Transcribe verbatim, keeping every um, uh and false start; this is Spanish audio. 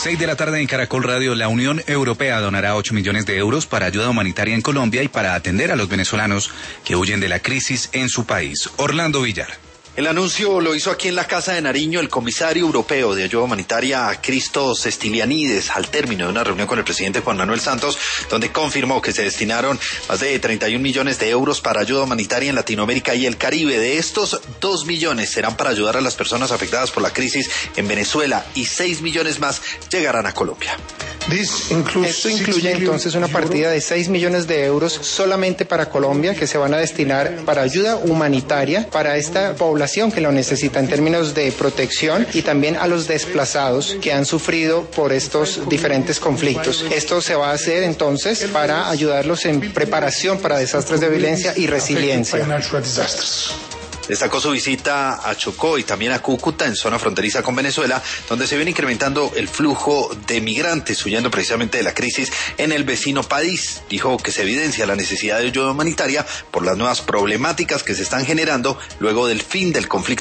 seis de la tarde en Caracol Radio. La Unión Europea donará ocho millones de euros para ayuda humanitaria en Colombia y para atender a los venezolanos que huyen de la crisis en su país. Orlando Villar. El anuncio lo hizo aquí en la Casa de Nariño el comisario europeo de ayuda humanitaria, Christos Stylianides, al término de una reunión con el presidente Juan Manuel Santos, donde confirmó que se destinaron más de treinta y un millones de euros para ayuda humanitaria en Latinoamérica y el Caribe. De estos, dos millones serán para ayudar a las personas afectadas por la crisis en Venezuela y seis millones más llegarán a Colombia. Esto incluye entonces una partida de seis millones de euros solamente para Colombia, que se van a destinar para ayuda humanitaria para esta población que lo necesita en términos de protección, y también a los desplazados que han sufrido por estos diferentes conflictos. Esto se va a hacer entonces para ayudarlos en preparación para desastres de violencia y resiliencia. Destacó su visita a Chocó y también a Cúcuta, en zona fronteriza con Venezuela, donde se viene incrementando el flujo de migrantes huyendo precisamente de la crisis en el vecino país. Dijo que se evidencia la necesidad de ayuda humanitaria por las nuevas problemáticas que se están generando luego del fin del conflicto